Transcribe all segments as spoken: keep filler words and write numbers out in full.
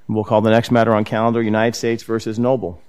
We'll call the next matter on calendar United States versus Noble.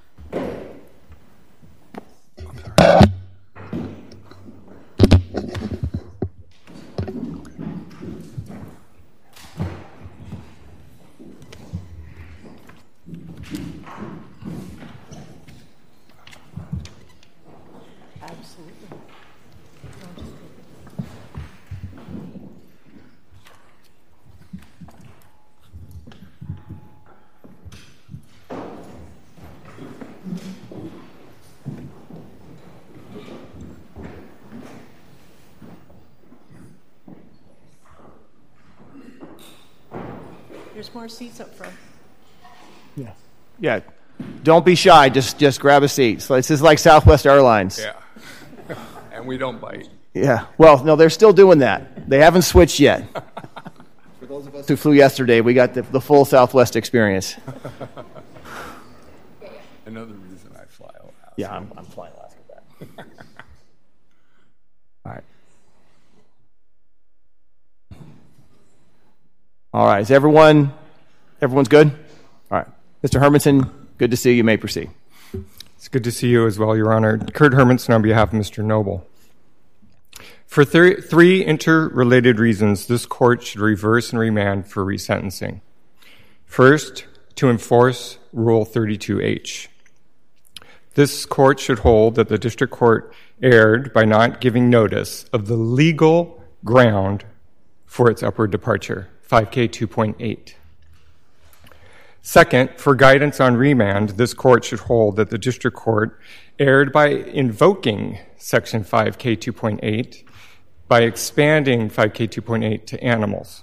There's more seats up front. Yeah. Yeah. Don't be shy. Just just grab a seat. So this is like Southwest Airlines. Yeah. And we don't bite. Yeah. Well, no, they're still doing that. They haven't switched yet. For those of us who flew yesterday, we got the, the full Southwest experience. Another reason I fly Alaska. Yeah, I'm, I'm flying Alaska back. All right. All right. Is everyone, everyone's good? All right. Mister Hermanson, good to see you. You may proceed. It's good to see you as well, Your Honor. Kurt Hermanson on behalf of Mister Noble. For th- three interrelated reasons, this court should reverse and remand for resentencing. First, to enforce Rule thirty-two H. This court should hold that the district court erred by not giving notice of the legal ground for its upward departure, five K two point eight. Second, for guidance on remand, this court should hold that the district court erred by invoking Section five K two point eight by expanding five K two point eight to animals.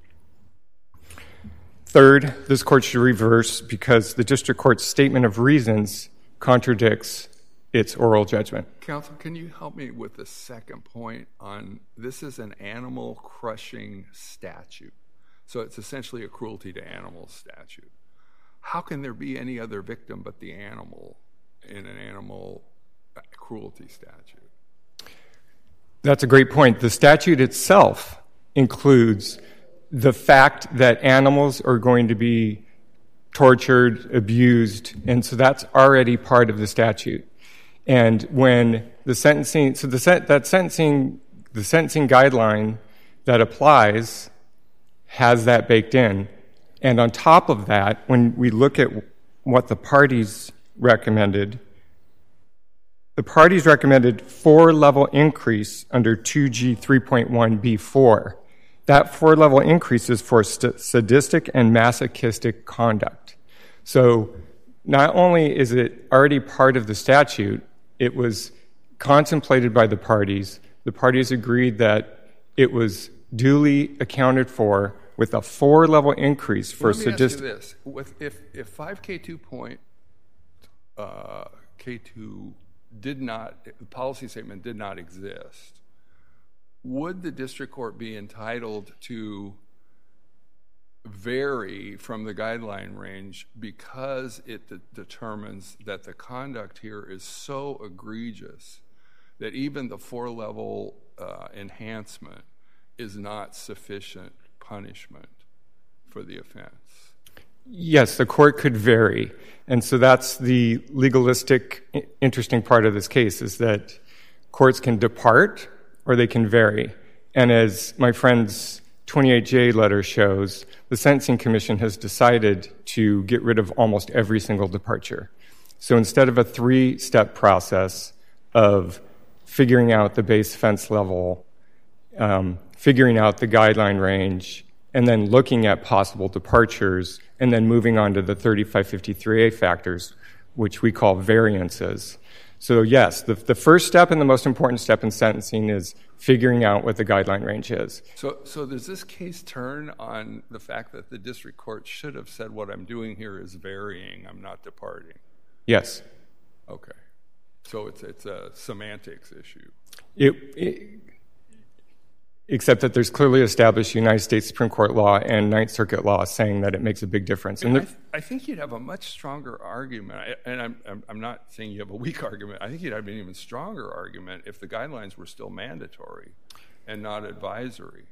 Third, this court should reverse because the district court's statement of reasons contradicts its oral judgment. Counsel, can you help me with the second point on this is an animal crushing statute. So it's essentially a cruelty to animals statute. How can there be any other victim but the animal in an animal cruelty statute? That's a great point. The statute itself includes the fact that animals are going to be tortured, abused, and so that's already part of the statute. And when the sentencing, so the sen- that sentencing, the sentencing guideline that applies has that baked in. And on top of that, when we look at what the parties recommended, the parties recommended four-level increase under two G three point one B four. That four-level increase is for st- sadistic and masochistic conduct. So not only is it already part of the statute, it was contemplated by the parties. The parties agreed that it was duly accounted for with a four-level increase for sadistic. Let me sadistic. ask you this. With, if, if five K two point uh, K two did not, the policy statement did not exist, would the district court be entitled to vary from the guideline range because it de- determines that the conduct here is so egregious that even the four-level uh, enhancement is not sufficient punishment for the offense? Yes, the court could vary. And so that's the legalistic, interesting part of this case, is that courts can depart or they can vary. And as my friend's twenty-eight J letter shows, the Sentencing Commission has decided to get rid of almost every single departure. So instead of a three-step process of figuring out the base offense level, um, figuring out the guideline range, and then looking at possible departures, and then moving on to the thirty-five fifty-three A factors, which we call variances. So yes, the, the first step and the most important step in sentencing is figuring out what the guideline range is. So, so does this case turn on the fact that the district court should have said what I'm doing here is varying, I'm not departing? Yes. Okay. So it's it's a semantics issue. It, it, except that there's clearly established United States Supreme Court law and Ninth Circuit law saying that it makes a big difference. And and I, th- I think you'd have a much stronger argument, I, and I'm, I'm, I'm not saying you have a weak argument, I think you'd have an even stronger argument if the guidelines were still mandatory and not advisory.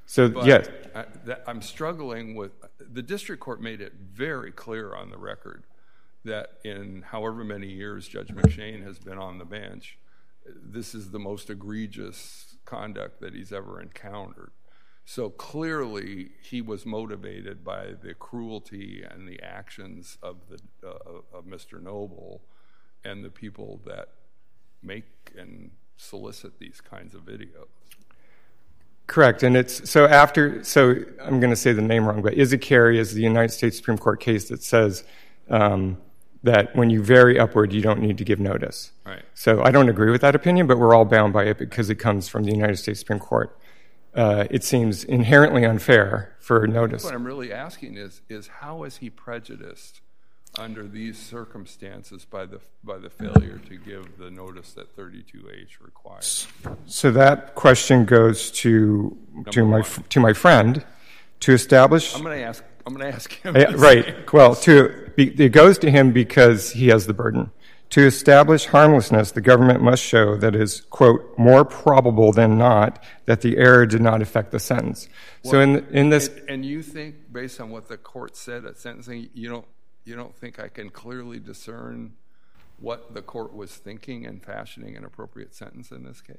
So, but yes. I, that, I'm struggling with, the district court made it very clear on the record that in however many years Judge McShane has been on the bench, this is the most egregious conduct that he's ever encountered. So clearly he was motivated by the cruelty and the actions of, the, uh, of Mister Noble and the people that make and solicit these kinds of videos. Correct, and it's so after. So I'm going to say the name wrong, but Izikari is the United States Supreme Court case that says um, that when you vary upward, you don't need to give notice. Right. So I don't agree with that opinion, but we're all bound by it because it comes from the United States Supreme Court. Uh, it seems inherently unfair for notice. What I'm really asking is, is how is he prejudiced under these circumstances by the by the failure to give the notice that thirty-two H requires? So that question goes to Number to my one. to my friend to establish. I'm going to ask. I'm going to ask him. Uh, right. Well, to be, it goes to him because he has the burden. To establish harmlessness, the government must show that it is, quote, more probable than not that the error did not affect the sentence. Well, so in in this, and, and you think, based on what the court said at sentencing, you don't you don't think I can clearly discern what the court was thinking in fashioning an appropriate sentence in this case?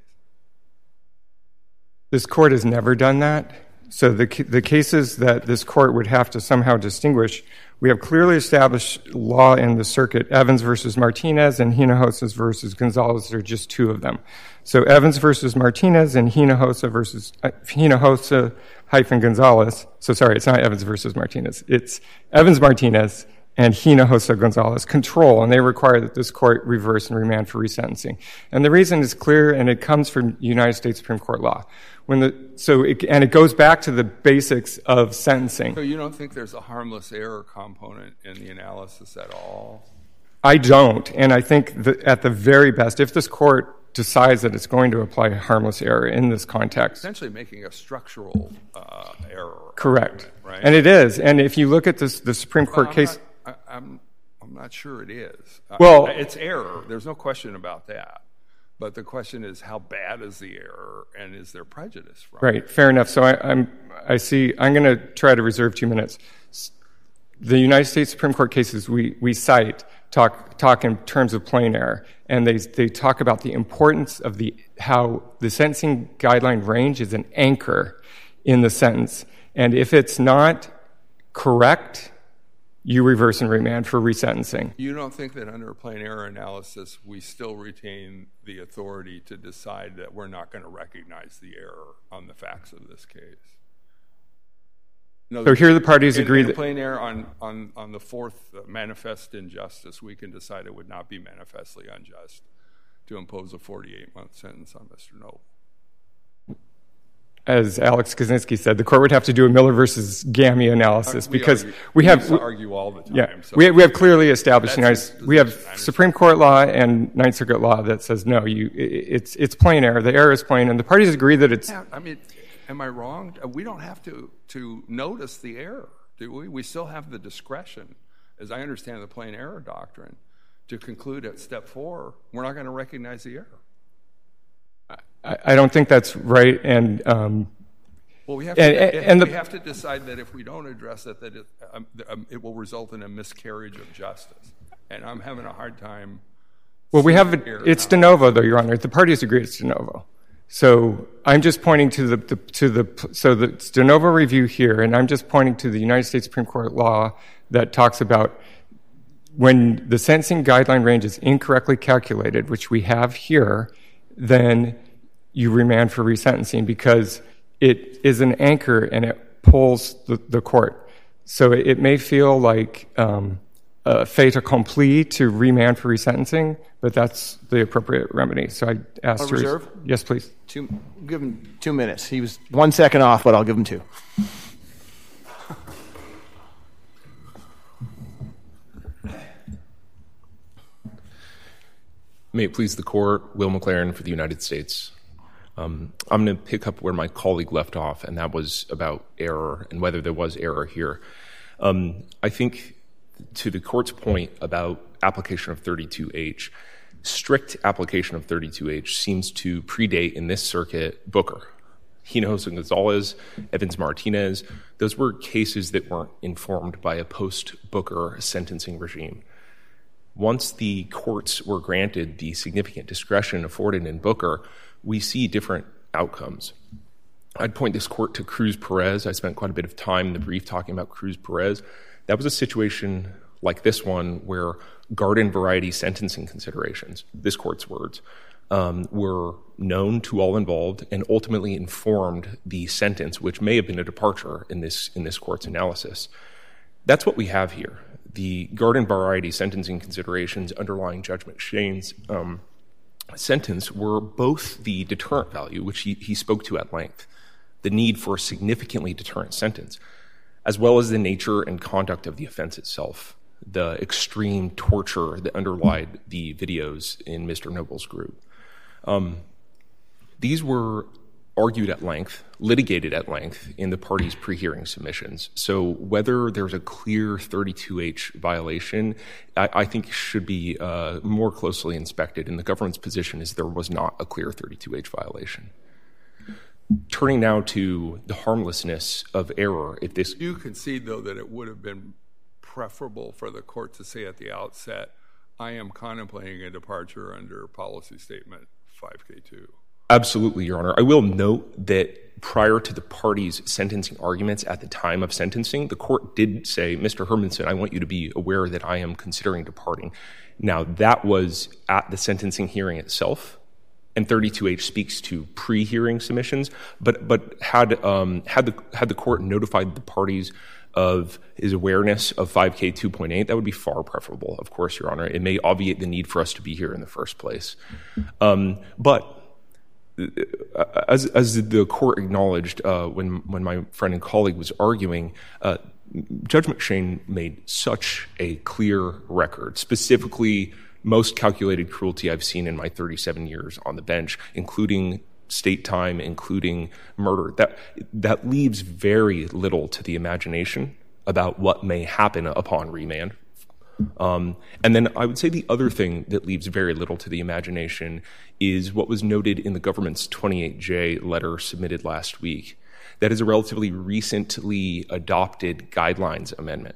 this court has never done that. So the the cases that this court would have to somehow distinguish, we have clearly established law in the circuit. Evans versus Martinez and Hinojosa versus Gonzalez are just two of them. So Evans versus Martinez and Hinojosa versus uh, Hinojosa hyphen Gonzalez. So sorry, it's not Evans versus Martinez. It's Evans Martinez and Hinojosa Gonzalez control, and they require that this court reverse and remand for resentencing. And the reason is clear, and it comes from United States Supreme Court law. When the so it, and it goes back to the basics of sentencing. So you don't think there's a harmless error component in the analysis at all? I don't, and I think that at the very best, if this court decides that it's going to apply harmless error in this context, Essentially making a structural uh, error. correct, Right. and it is. And if you look at this, the Supreme Court Well, I'm case. Not, I, I'm I'm not sure it is. Well- I, it's error. There's no question about that. But the question is, how bad is the error, and is there prejudice from it? Right, fair enough. So I, I'm, I see, I'm going to try to reserve two minutes. The United States Supreme Court cases we, we cite talk, talk in terms of plain error, and they, they talk about the importance of the, how the sentencing guideline range is an anchor in the sentence. And if it's not correct, you reverse and remand for resentencing. You don't think that under a plain error analysis, we still retain the authority to decide that we're not going to recognize the error on the facts of this case? No, So here the parties in, agree in that... plain error on, on, on the fourth uh, manifest injustice, we can decide it would not be manifestly unjust to impose a forty-eight month sentence on Mister Noble. As Alex Kaczynski said, the court would have to do a Miller versus Gammy analysis Uh, we because argue, we have... used to argue all the time. Yeah, so we, we have clearly established, That's United, his we have position, I understand. Supreme Court law and Ninth Circuit law that says, no, you, it, it's, it's plain error. The error is plain, and the parties agree that it's... Yeah, I mean, am I wrong? We don't have to, to notice the error, do we? We still have the discretion, as I understand the plain error doctrine, to conclude at step four, we're not going to recognize the error. I, I don't think that's right, and... Um, Well, we have to, And- and- if- and the- we have to decide that if we don't address it, that it, um, um, it will result in a miscarriage of justice. And I'm having a hard time. well, we have... seeing A, here it's now. de novo, though, Your Honor. The parties agree it's de novo. So I'm just pointing to the, the to the... So the, it's de novo review here, and I'm just pointing to the United States Supreme Court law that talks about when the sentencing guideline range is incorrectly calculated, which we have here, then you remand for resentencing because it is an anchor and it pulls the, the court. So it, it may feel like um, a fait accompli to remand for resentencing, but that's the appropriate remedy. So I asked I'll to res- reserve? Yes, please. Two, give him two minutes. He was one second off, but I'll give him two. May it please the court, Will McLaren for the United States. Um, I'm going to pick up where my colleague left off, and that was about error and whether there was error here. Um, I think to the court's point about application of thirty-two H, strict application of thirty-two H seems to predate in this circuit Booker. Hinojosa Gonzalez, Evans Martinez, those were cases that weren't informed by a post-Booker sentencing regime. Once the courts were granted the significant discretion afforded in Booker, we see different outcomes. I'd point this court to Cruz Perez. I spent quite a bit of time in the brief talking about Cruz Perez. That was a situation like this one where garden variety sentencing considerations, this court's words, um, were known to all involved and ultimately informed the sentence, which may have been a departure in this in this court's analysis. That's what we have here. The garden variety sentencing considerations underlying Judge McShane's um, sentence were both the deterrent value, which he, he spoke to at length, the need for a significantly deterrent sentence, as well as the nature and conduct of the offense itself, the extreme torture that underlied the videos in Mister Noble's group. Um, these were argued at length, litigated at length in the parties' pre-hearing submissions. So whether there's a clear thirty-two H violation, I, I think should be uh, more closely inspected. And the government's position is there was not a clear thirty-two H violation. Turning now to the harmlessness of error, if this... You concede, though, that it would have been preferable for the court to say at the outset, I am contemplating a departure under policy statement five K two. Absolutely, Your Honor. I will note that prior to the parties' sentencing arguments at the time of sentencing, the court did say, Mister Hermanson, I want you to be aware that I am considering departing. Now, that was at the sentencing hearing itself, and thirty-two H speaks to pre-hearing submissions, but but had um, had the had the court notified the parties of his awareness of five K two point eight, that would be far preferable, of course, Your Honor. It may obviate the need for us to be here in the first place. Um, but As, as the court acknowledged uh, when, when my friend and colleague was arguing, uh, Judge McShane made such a clear record, specifically most calculated cruelty I've seen in my thirty-seven years on the bench, including state time, including murder. That, that leaves very little to the imagination about what may happen upon remand. Um, and then I would say the other thing that leaves very little to the imagination is what was noted in the government's twenty-eight J letter submitted last week. That is a relatively recently adopted guidelines amendment.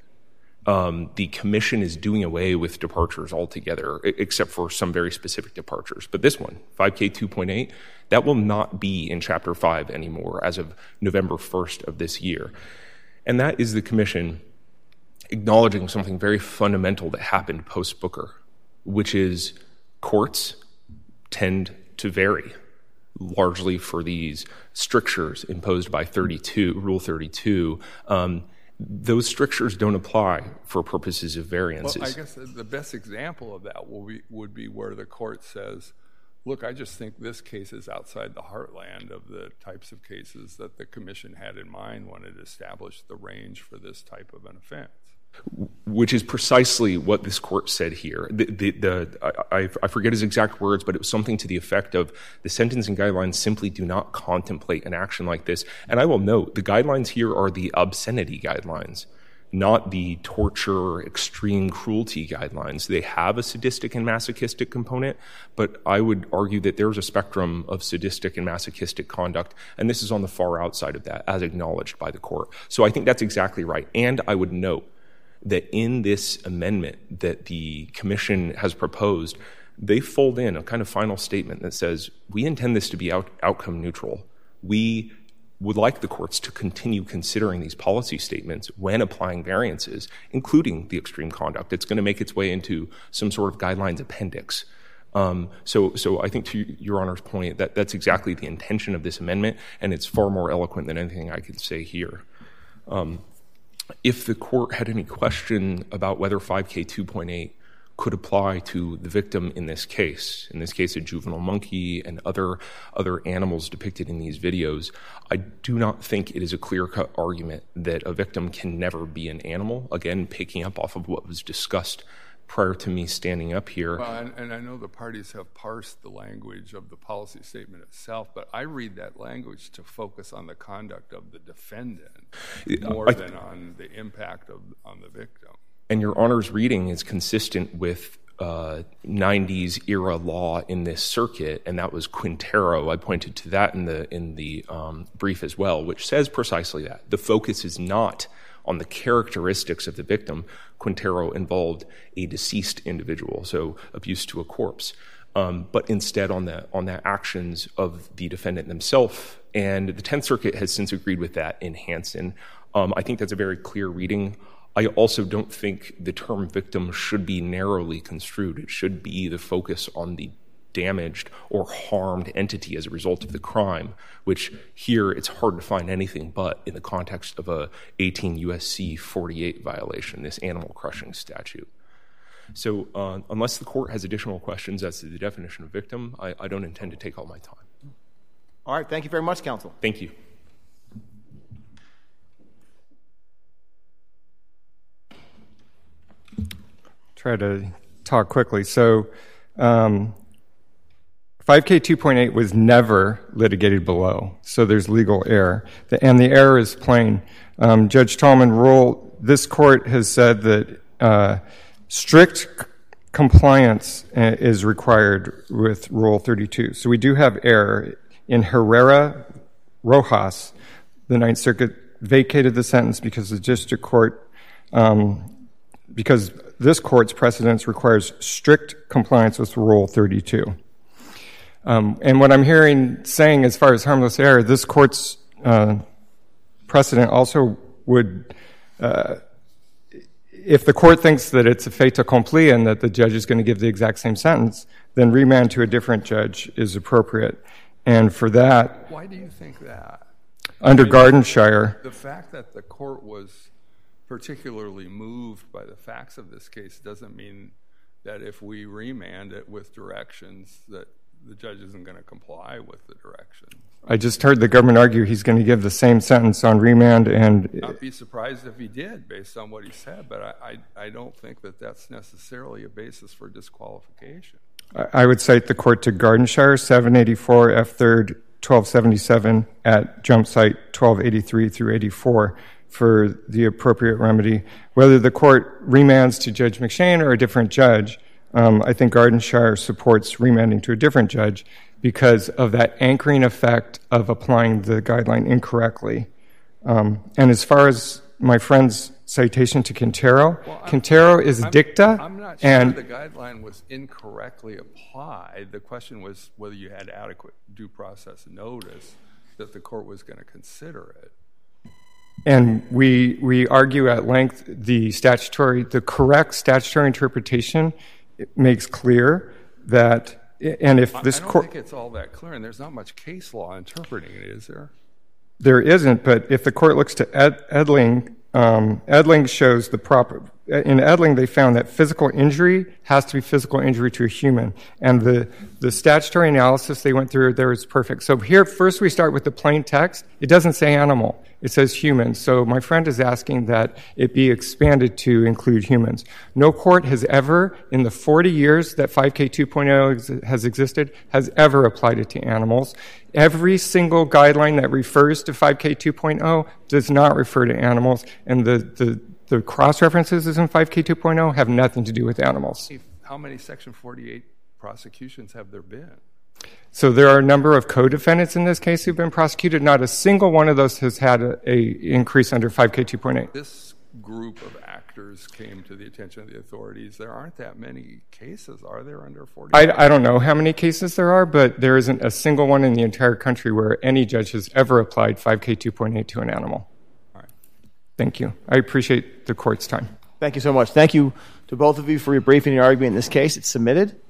Um, the commission is doing away with departures altogether, except for some very specific departures. But this one, five K two point eight, that will not be in Chapter five anymore as of November first of this year. And that is the commission acknowledging something very fundamental that happened post-Booker, which is courts tend to vary, largely for these strictures imposed by thirty-two, Rule thirty-two. Um, those strictures don't apply for purposes of variances. Well, I guess the best example of that will be, would be where the court says, look, I just think this case is outside the heartland of the types of cases that the commission had in mind when it established the range for this type of an offense. Which is precisely what this court said here. The, the, the, I, I forget his exact words, but it was something to the effect of the sentencing guidelines simply do not contemplate an action like this. And I will note, the guidelines here are the obscenity guidelines, not the torture, extreme cruelty guidelines. They have a sadistic and masochistic component, but I would argue that there's a spectrum of sadistic and masochistic conduct, and this is on the far outside of that, as acknowledged by the court. So I think that's exactly right. And I would note that in this amendment that the commission has proposed, they fold in a kind of final statement that says, we intend this to be out, outcome neutral. We would like the courts to continue considering these policy statements when applying variances, including the extreme conduct. It's going to make its way into some sort of guidelines appendix. Um, so, so I think to Your Honor's point, that that's exactly the intention of this amendment, and it's far more eloquent than anything I could say here. Um, If the court had any question about whether five K two point eight could apply to the victim in this case, in this case a juvenile monkey and other other animals depicted in these videos, I do not think it is a clear-cut argument that a victim can never be an animal. Again, picking up off of what was discussed prior to me standing up here. Well, and, and I know the parties have parsed the language of the policy statement itself, but I read that language to focus on the conduct of the defendant more I, than on the impact of on the victim. And Your Honor's reading is consistent with uh, nineties era law in this circuit, and that was Quintero. I pointed to that in the in the um, brief as well, which says precisely that. The focus is not on the characteristics of the victim. Quintero involved a deceased individual, so abuse to a corpse, um, but instead on the on the actions of the defendant themselves. And the Tenth Circuit has since agreed with that in Hansen. Um, I think that's a very clear reading. I also don't think the term victim should be narrowly construed. It should be the focus on the damaged or harmed entity as a result of the crime, which here it's hard to find anything but in the context of a eighteen U S C forty-eight violation, this animal crushing statute. So uh, unless the court has additional questions as to the definition of victim, I, I don't intend to take all my time. All right. Thank you very much, counsel. Thank you. Try to talk quickly. So um, five K two point eight was never litigated below, so there's legal error. The, and the error is plain. Um, Judge Tallman rule, this court has said that uh, strict c- compliance uh, is required with Rule thirty-two. So we do have error. In Herrera Rojas, the Ninth Circuit vacated the sentence because the district court, um, because this court's precedence requires strict compliance with Rule thirty-two. Um, and what I'm hearing saying as far as harmless error, this court's uh, precedent also would, uh, if the court thinks that it's a fait accompli and that the judge is going to give the exact same sentence, then remand to a different judge is appropriate. And for that... Why do you think that? Under I mean, Gardenshire... The fact that the court was particularly moved by the facts of this case doesn't mean that if we remand it with directions that the judge isn't going to comply with the directions. I just heard the government argue he's going to give the same sentence on remand, and... I'd be surprised if he did, based on what he said, but I, I, I don't think that that's necessarily a basis for disqualification. I would cite the court to Gardenshire, seven eighty-four F third twelve seventy-seven at jump site twelve eighty-three through eighty-four for the appropriate remedy. Whether the court remands to Judge McShane or a different judge, um, I think Gardenshire supports remanding to a different judge because of that anchoring effect of applying the guideline incorrectly. Um, and as far as my friend's citation to Quintero, well, Quintero is I'm, dicta. I'm not sure and the guideline was incorrectly applied. The question was whether you had adequate due process notice that the court was going to consider it. And we we argue at length the statutory, the correct statutory interpretation makes clear that, and if this court... I don't court, think it's all that clear, and there's not much case law interpreting it, is there? There isn't, but if the court looks to Ed, Edling, um, Edling shows the proper... In Edling, they found that physical injury has to be physical injury to a human. And the, the statutory analysis they went through there is perfect. So here, first we start with the plain text. It doesn't say animal. It says human. So my friend is asking that it be expanded to include humans. No court has ever, in the forty years that five K two point oh ex- has existed, has ever applied it to animals. Every single guideline that refers to five K two point oh does not refer to animals, and the, the, the cross-references in five K two point oh have nothing to do with animals. How many Section forty-eight prosecutions have there been? So there are a number of co-defendants in this case who've been prosecuted. Not a single one of those has had a, a increase under five K two point eight. This group of actors came to the attention of the authorities. There aren't that many cases, are there, under forty-eight? I, I don't know how many cases there are, but there isn't a single one in the entire country where any judge has ever applied five K two point eight to an animal. All right. Thank you. I appreciate the court's time. Thank you so much. Thank you to both of you for your briefing and your argument in this case. It's submitted.